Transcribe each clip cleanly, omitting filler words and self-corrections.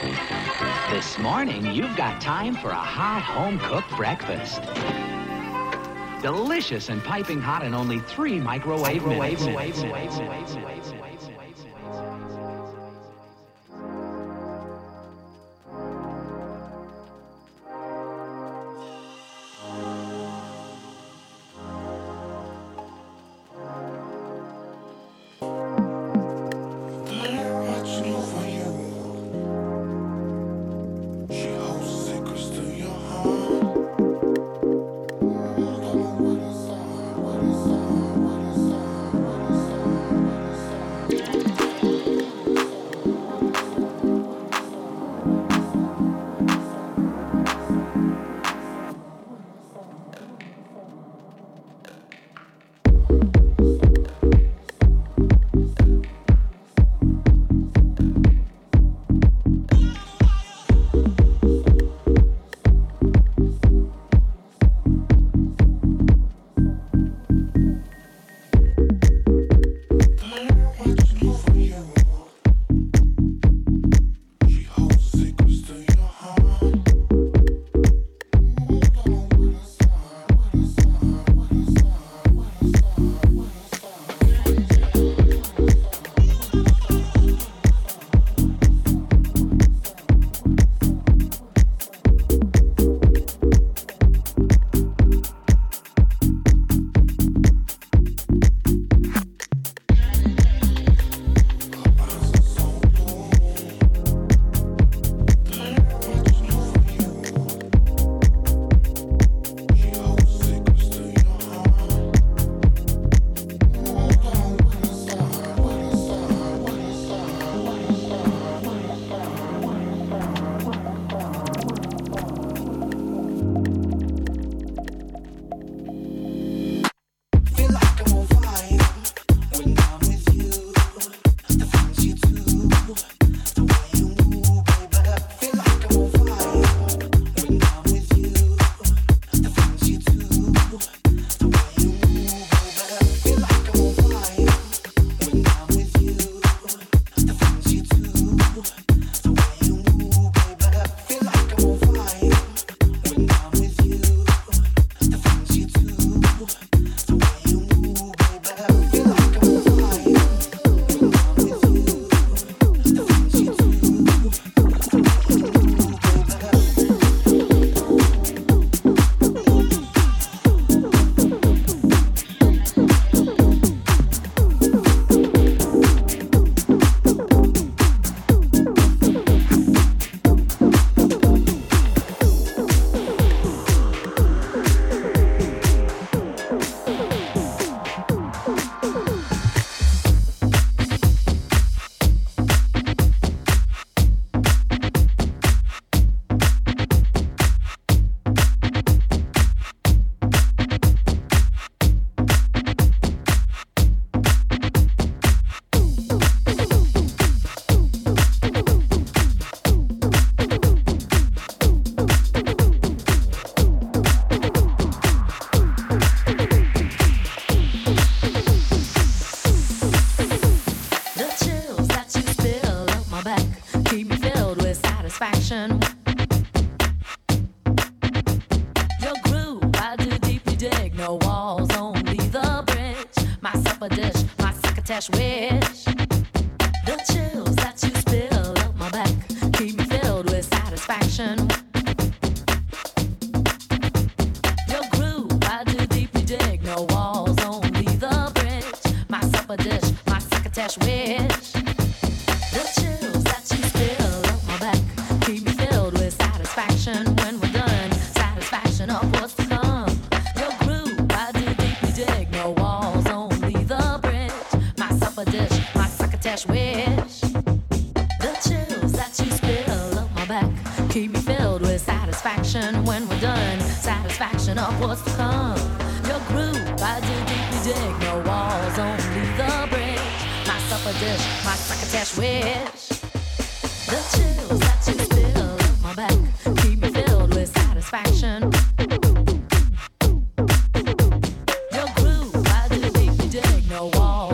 This morning, you've got time for a hot home-cooked breakfast. Delicious and piping hot in only 3 microwave minutes.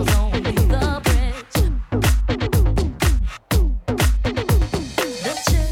The chill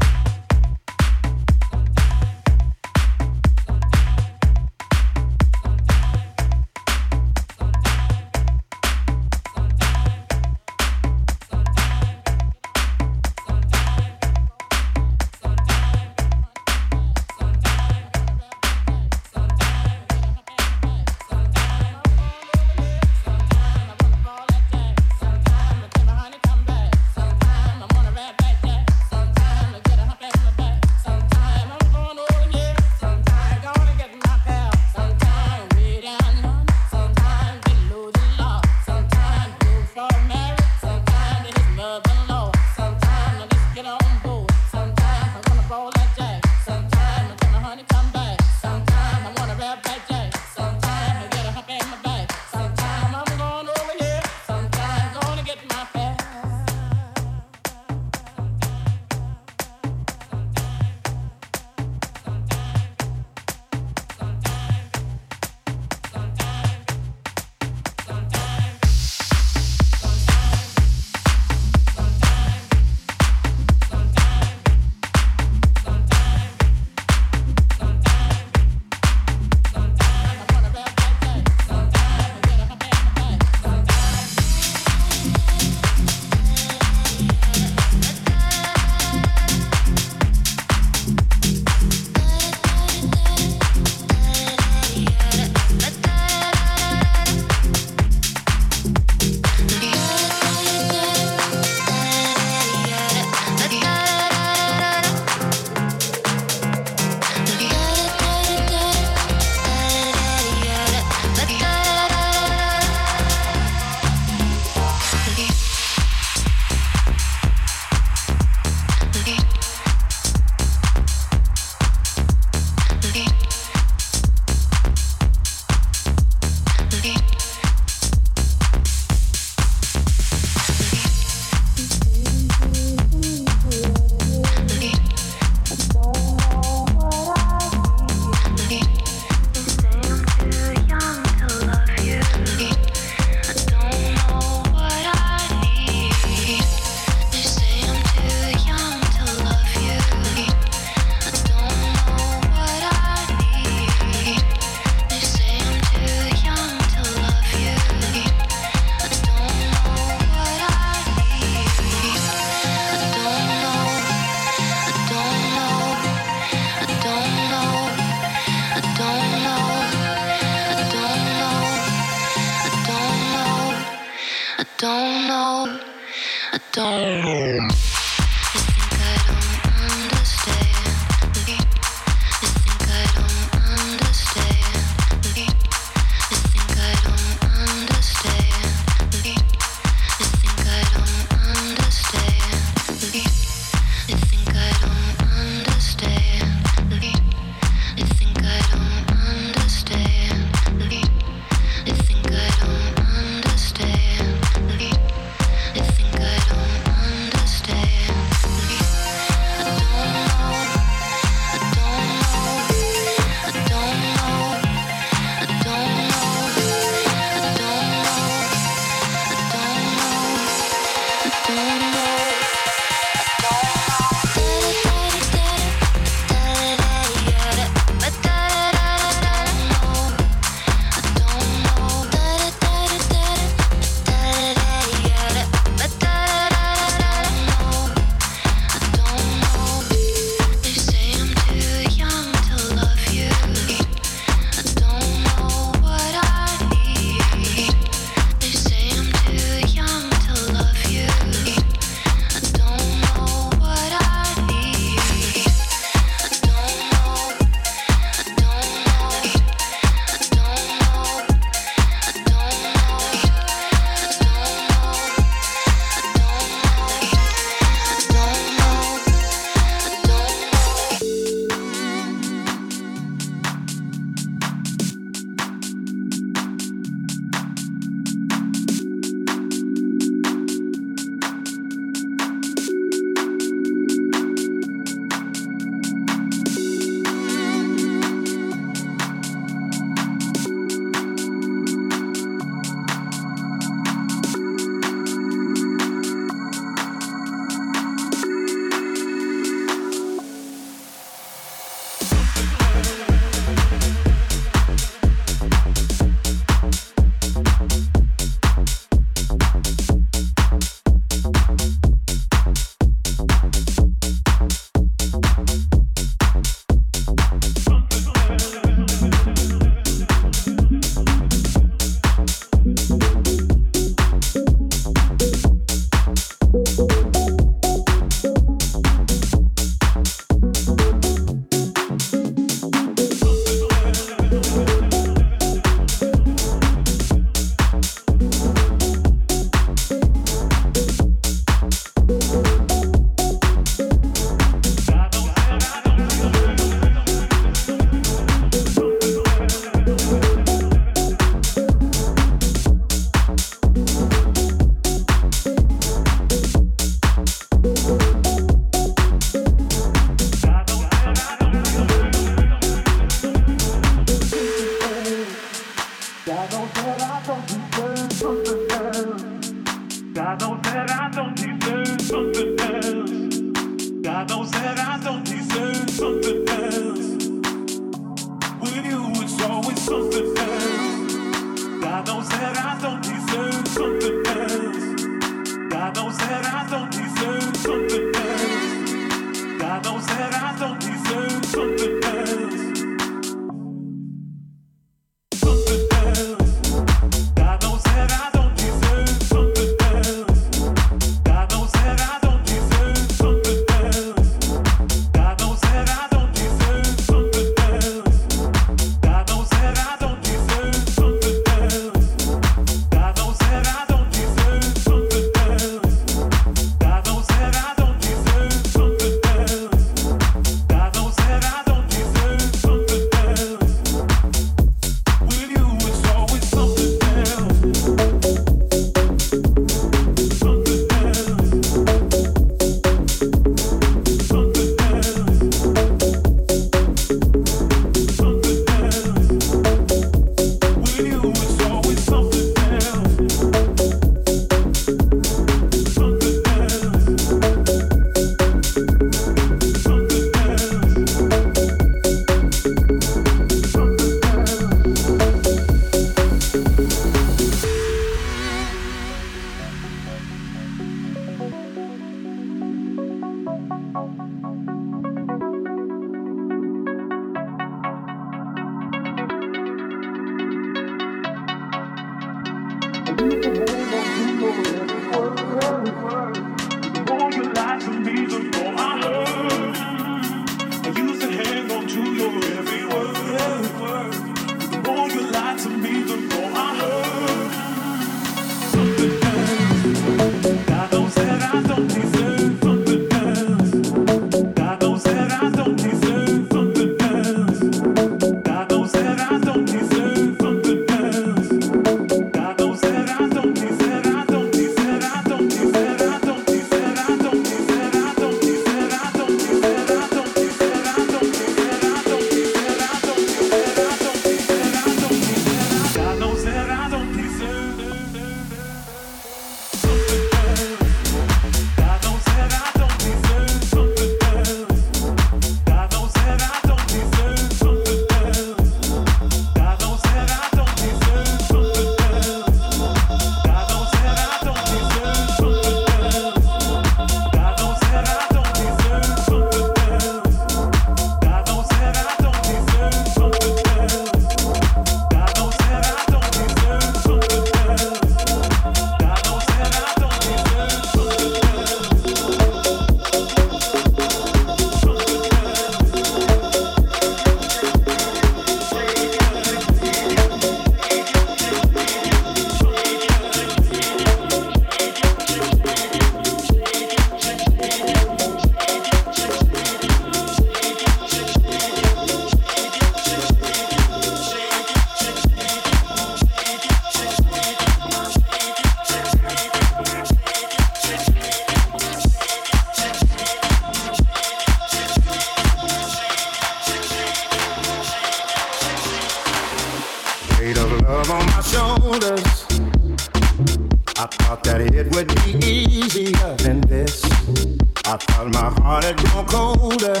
love on my shoulders. I thought that it would be easier than this. I thought my heart had grown colder,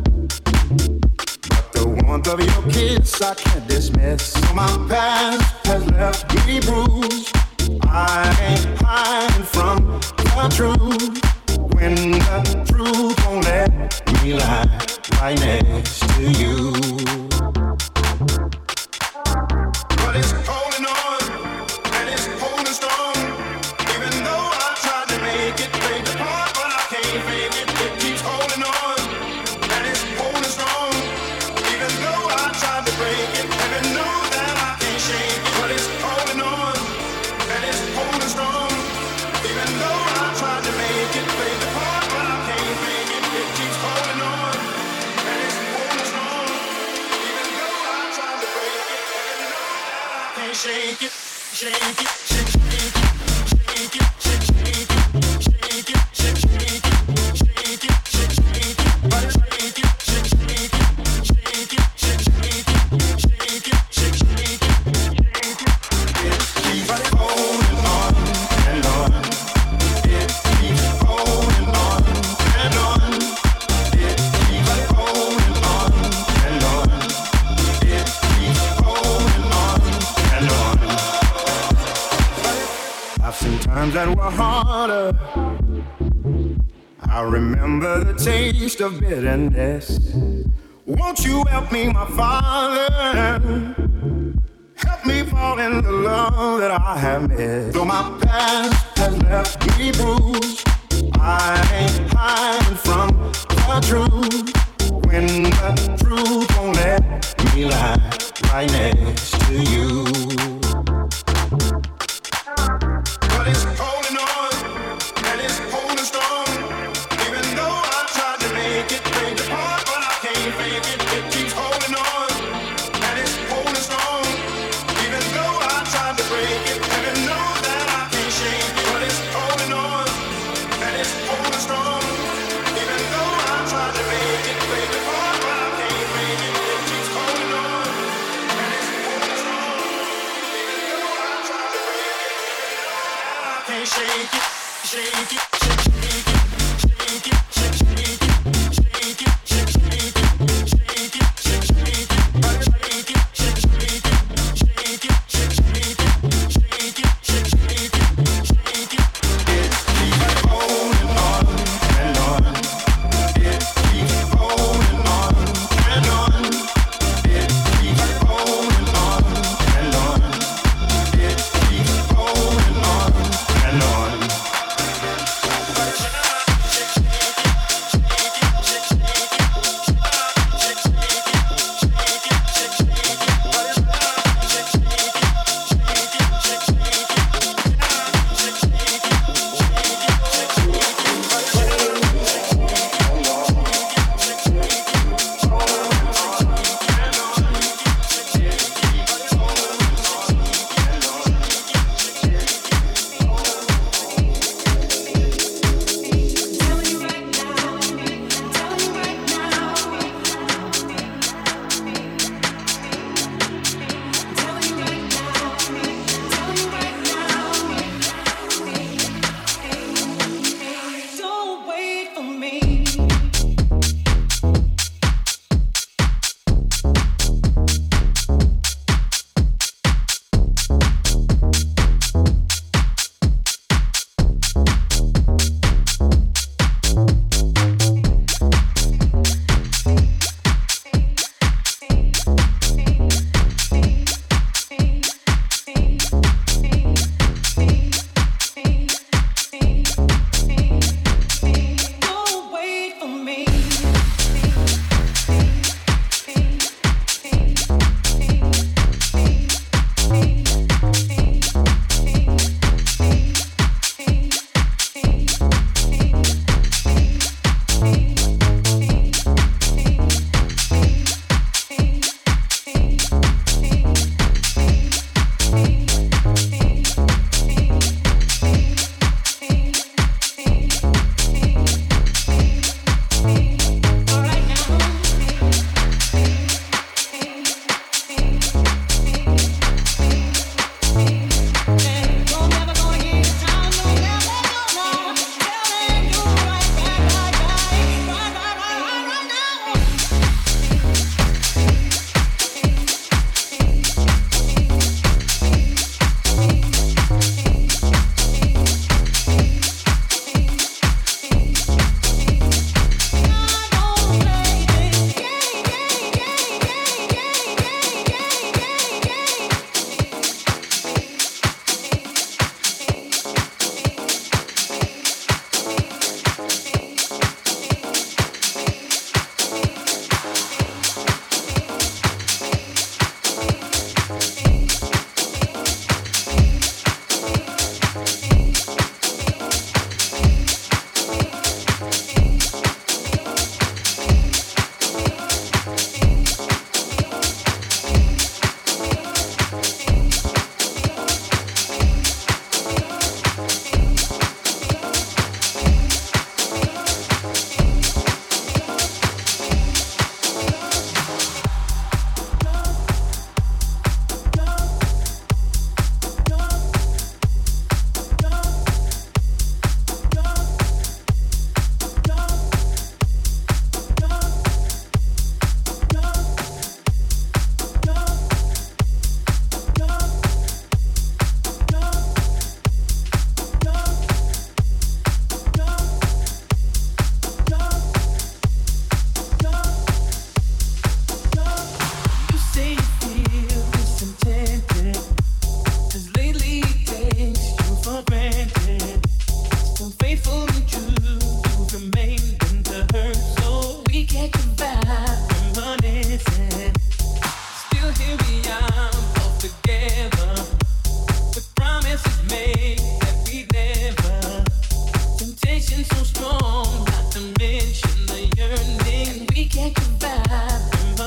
but the warmth of your kiss I can't dismiss. My past has left me bruised. I ain't hiding from the truth. When the truth won't let me lie right next to you. But it's holding on, and it's holding strong. Even though I tried to make it break apart, but I can't fake it. It keeps holding on, and it's holding strong. Even though I tried to break it, even know that I can't shake it. But it's holding on, and it's holding strong. Even though I tried to make it break apart, but I can't fake it. It keeps holding on, and it's holding strong. Even though I tried to break it, even know that I can't shake it, shake it, shake it, shake it, shake it, shake it, shake it, shake it, shake it, shake it, but shake it, shake it, shake it, shake it, shake it, shake it. It keeps holding on and on. It keeps holding on and on. It keeps holding on and on. It keeps holding on and on. I've seen times that were harder. I remember the taste of bitterness. Won't you help me, my Father? Help me fall in the love that I have missed. Though my past has left me bruised, I ain't hiding from the truth. When the truth won't let me lie right next to you. But it's holding on, and it's holding strong. Even though I tried to make it break apart, but I can't fake it. It keeps holding on, and it's holding strong. Even though I tried to break it, even know that I can't shake it. But it's holding on, and it's holding strong. Even though I tried to make it break apart, but I can't fake it. It keeps holding on, and it's holding strong. Even though I tried to break it, I can't shake it, shake it, shake it, shake it, shake it, shake it, shake it, shake it, shake it, shake it, but shake it, shake it, shake it, shake it, shake it, shake it, shake it. It keeps holding on and on. It keeps holding on and on. It keeps holding on and on. It keeps holding on and on.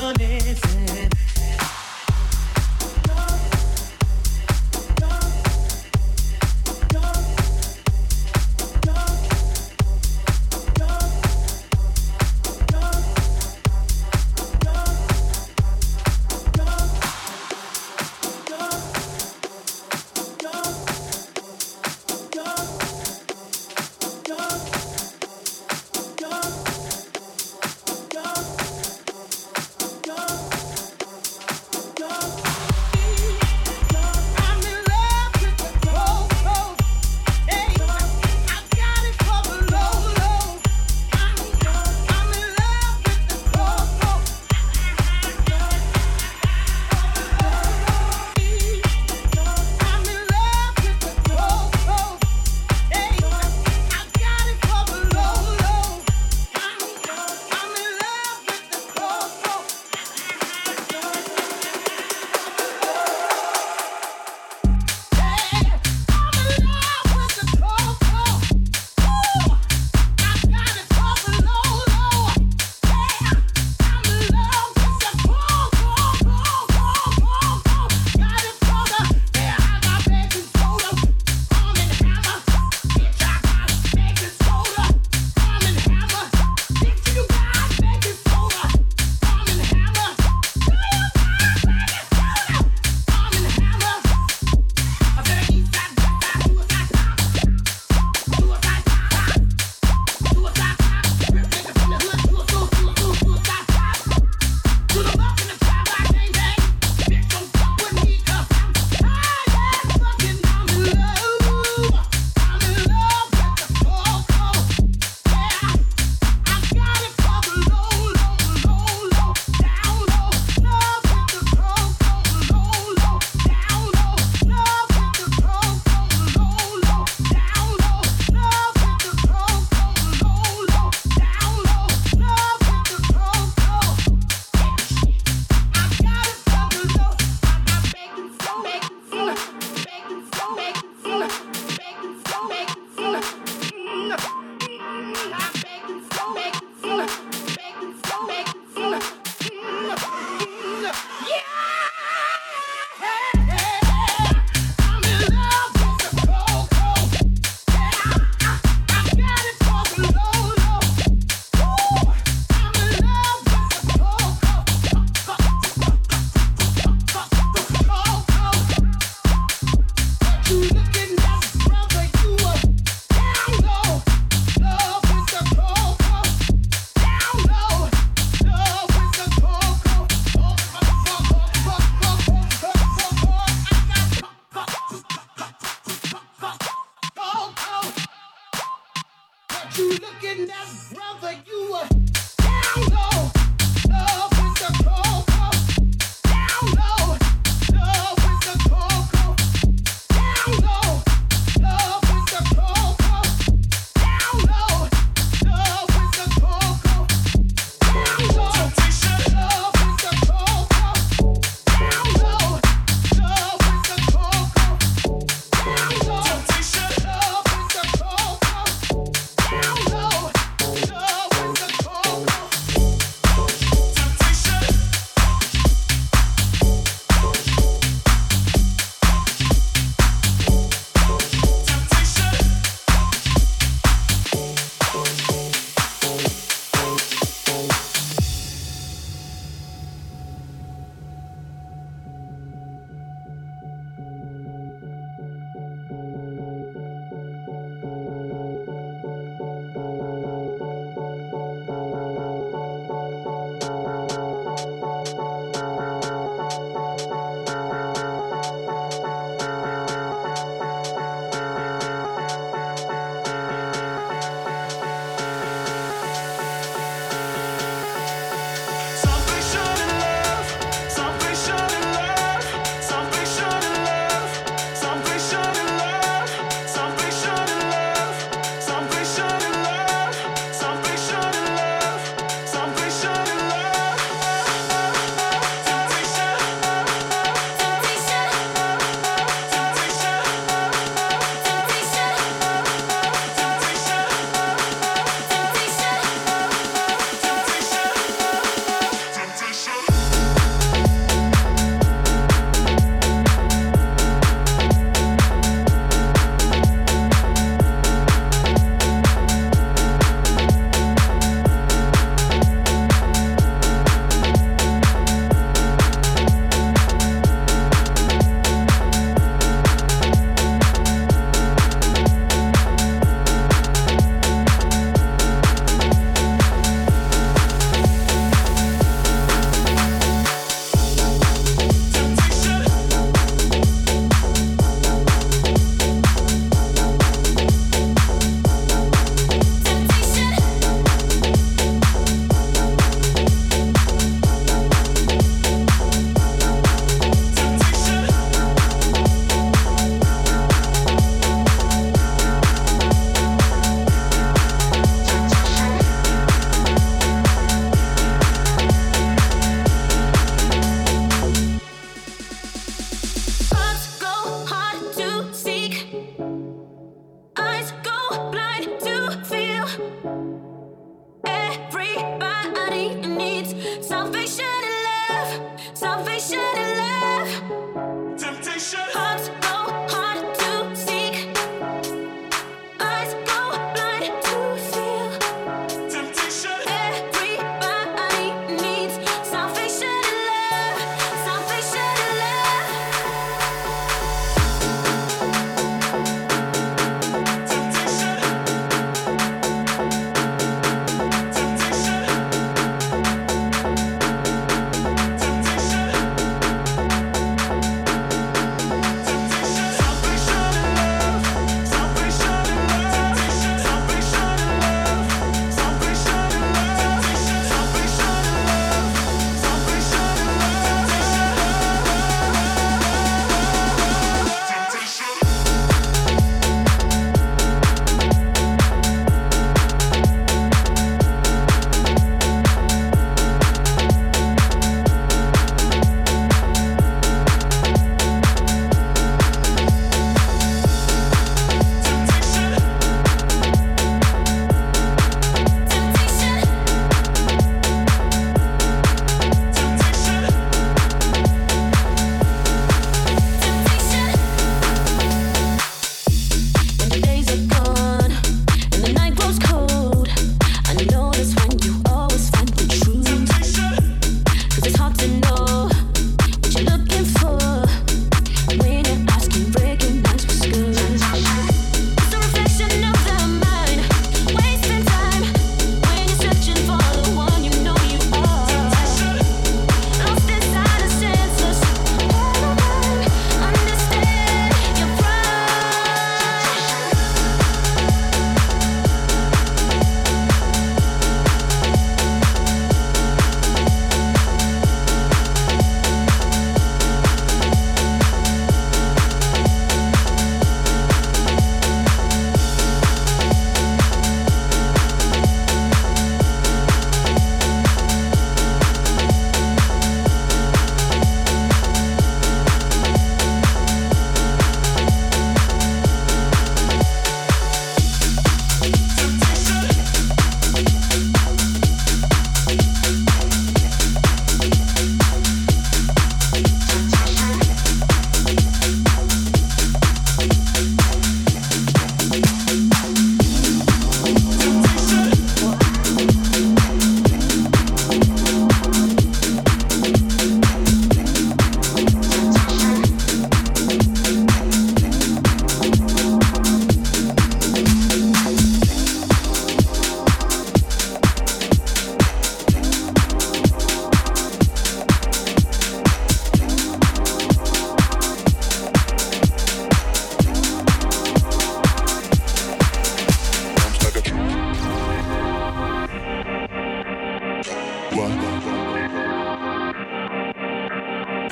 amanecen.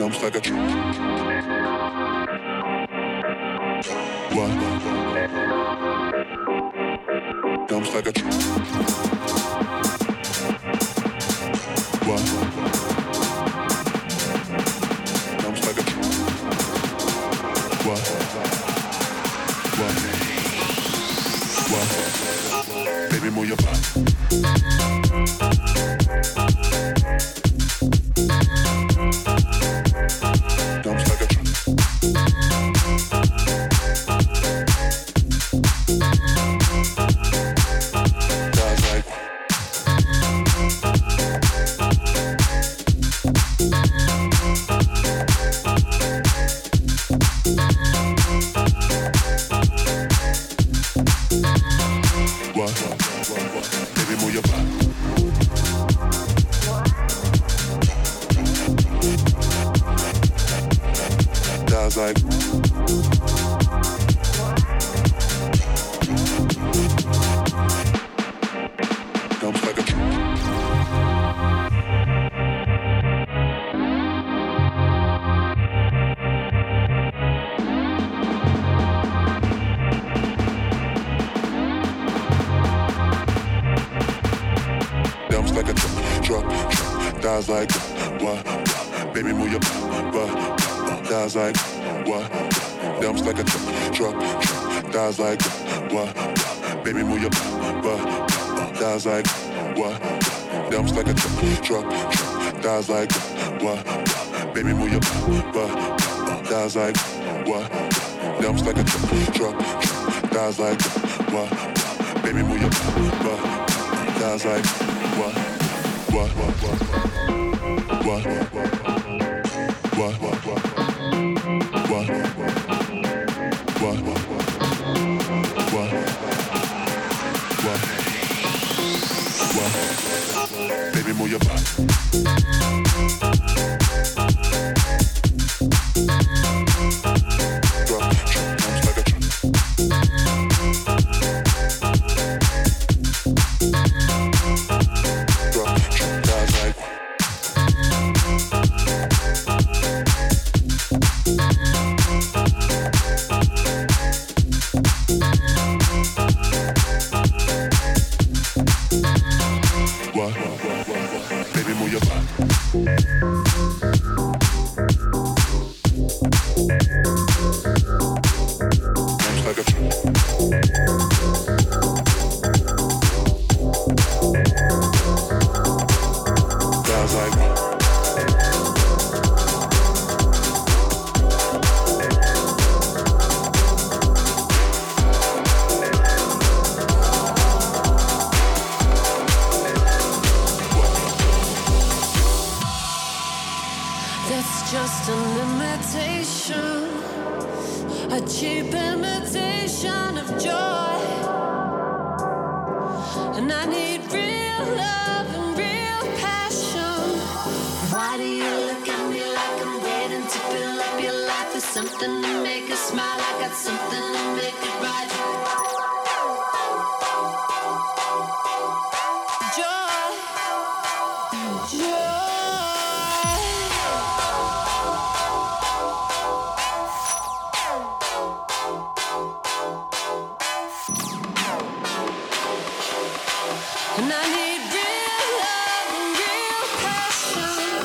dumps like a truck. What? Dumps like a truck. What? Dumps like a truck. What? What? What? Baby, move your body. Dumps like a truck. Guys like what? Baby, move your body. Guys like dumps like a truck. Dumps like a truck. Guys like what? Baby, move your butt. Guys like what? Dumps like a truck. Guys like what? Baby, move your butt. Guys like what? Dumps like a truck. Guys like what? Baby, move your butt. Guys like what? Dumps like a truck. Guys like what? Baby, move your butt. Guys like what? What? What? What? What? What? Baby, move your body. Drop, dumps like a truck. Drop, guys like what? Baby, move your body. Dumps like a truck. Guys like That's just an imitation, a cheap imitation of joy. And I need real love and real passion. Why do you look at me like I'm waiting to fill up your life with something to make you smile? I got something to make it right. Joy, joy. And I need real love and real passion.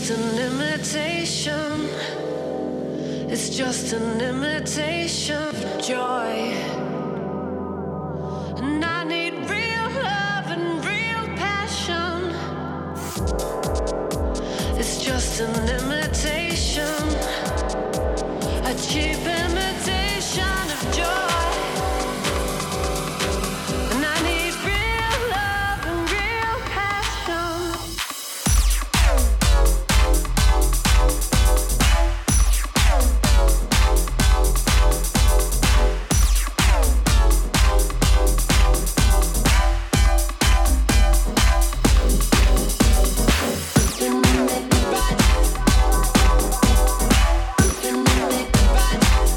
just an imitation. It's just an imitation of joy. And I need real love and real passion. It's just an imitation, a cheap imitation of joy. And I need real love and real passion. Make it right.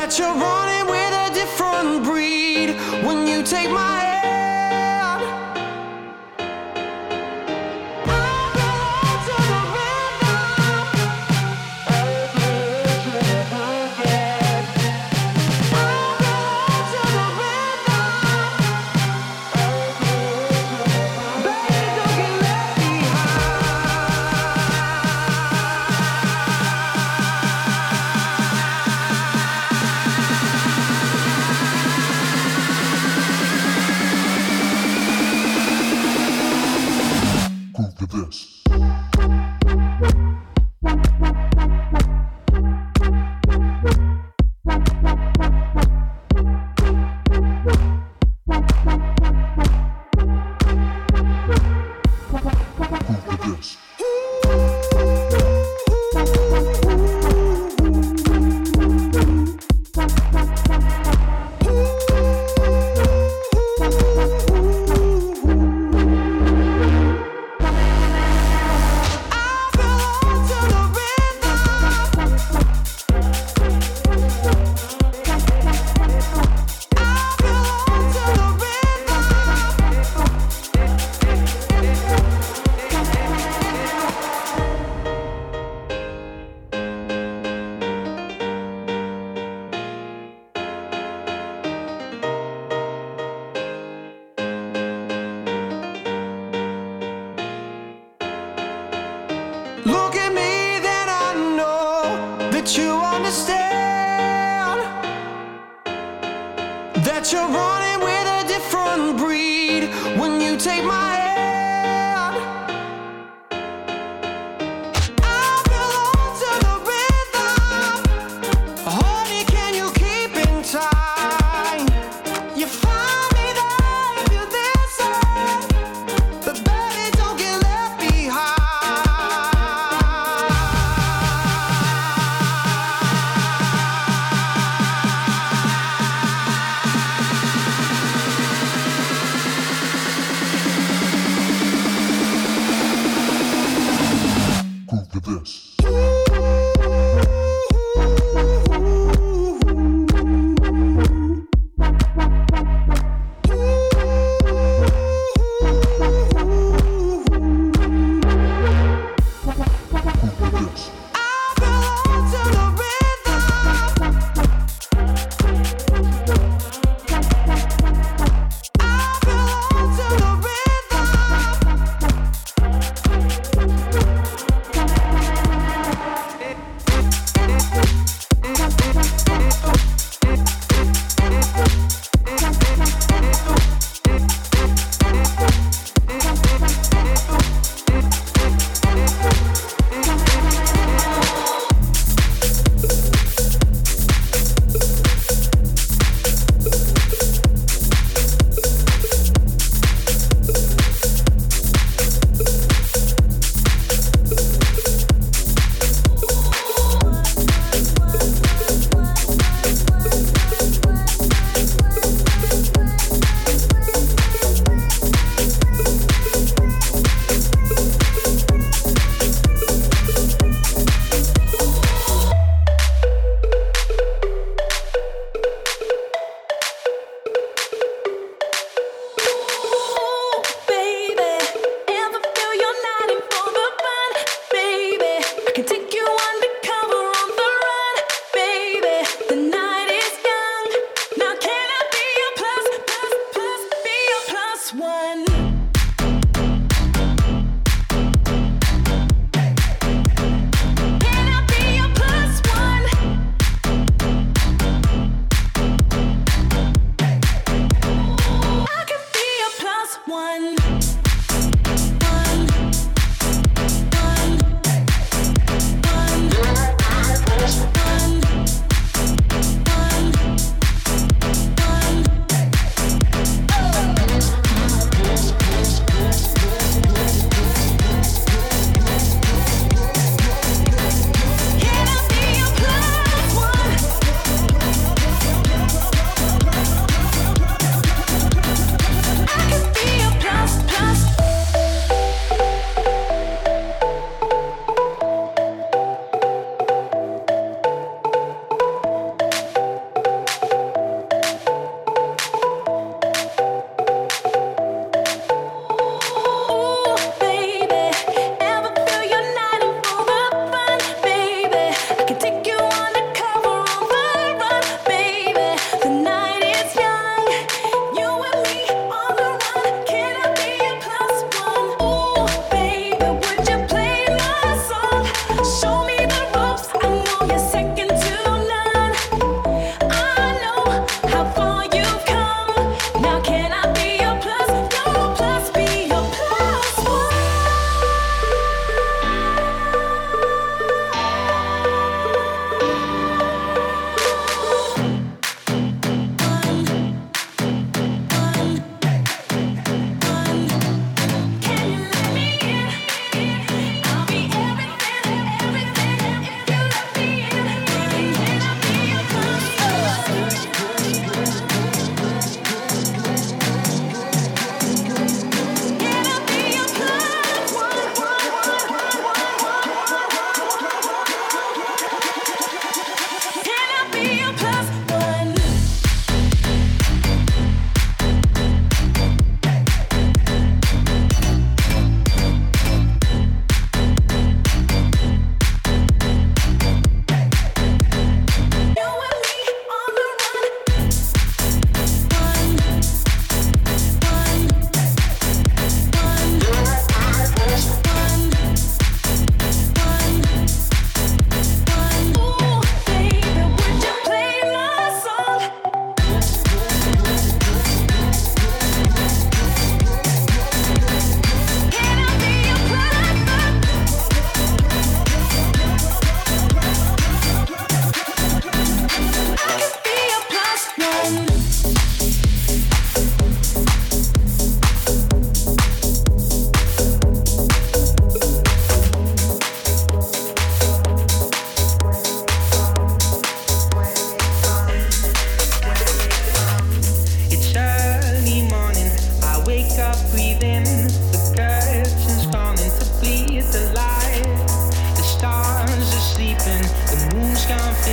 that you're running with a different breed when you take my hand. Look at me, then I know that you understand that you're running with a different breed when you take my hand. I belong to the rhythm. Honey, can you keep in time? You find me there if you listen, but baby, don't get left behind.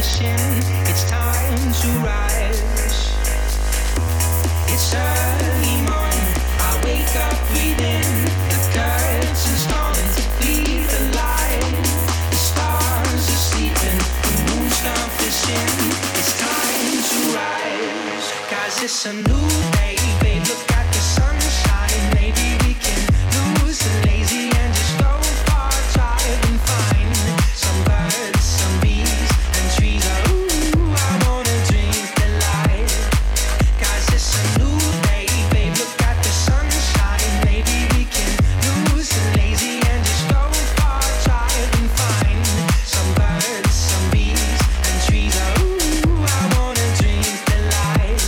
fishing. It's time to rise. It's early morning. I wake up breathing. The curtains falling to bleed the light. The stars are sleeping. The moon's gone fishing. It's time to rise. 'Cause it's a new day, babe. Look at the sunshine. Maybe we can lose the lazy and just go far, drive and find some birds, some bees and trees. Ooh, I wanna drink the light. 'Cause it's a new day, babe. Look at the sunshine. Maybe we can lose the lazy and just go far, drive and find some birds, some bees and trees. Ooh, I wanna drink the light.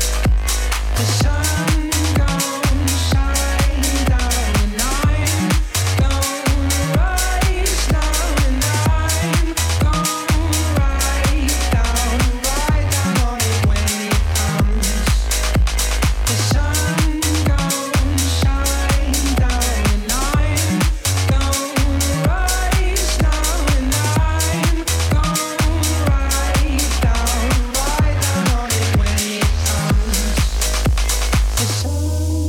The sun gonna shine down and I'm gonna rise now and I'm gonna ride down on it when it comes. The sun gonna shine down and I'm gonna rise now and I'm gonna ride down on it when it comes. The sun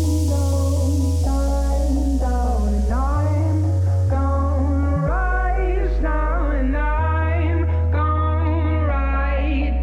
don't shine down and I'm gonna rise now and I'm gonna ride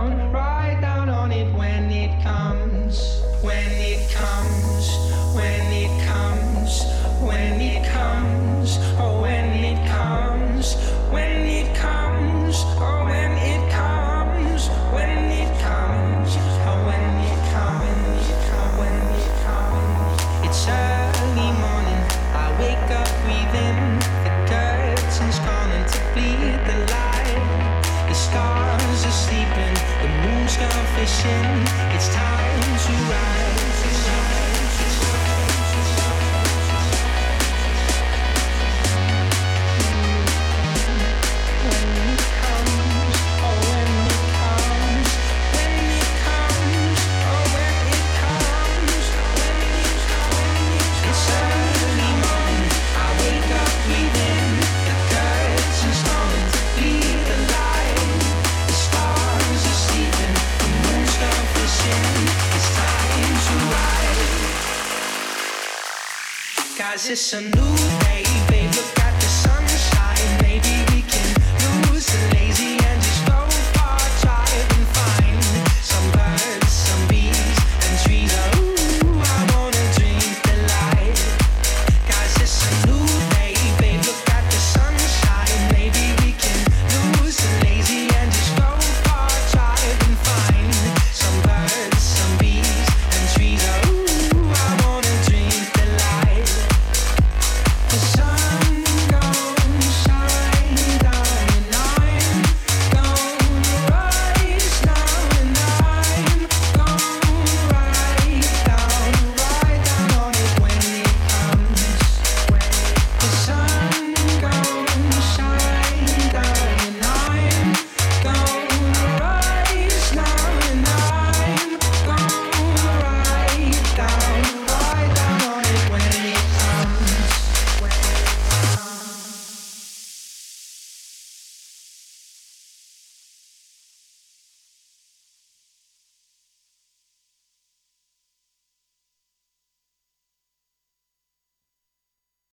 down on it when it comes, when it comes, when it comes, when it comes, oh when it comes, when it comes, oh when it comes, when it comes, oh when it comes, when it comes. It's early morning, I wake up breathing. The curtains calling to bleed the light. The stars are sleeping, the moon's gone fishing. It's time to rise. When it comes, oh when it comes, when it comes, oh when it comes, when it comes. It's early morning, I wake up breathing. The curtains falling to bleed the light. The stars are sleeping, the moon's gone fishing. It's time to rise. 'Cause it's a new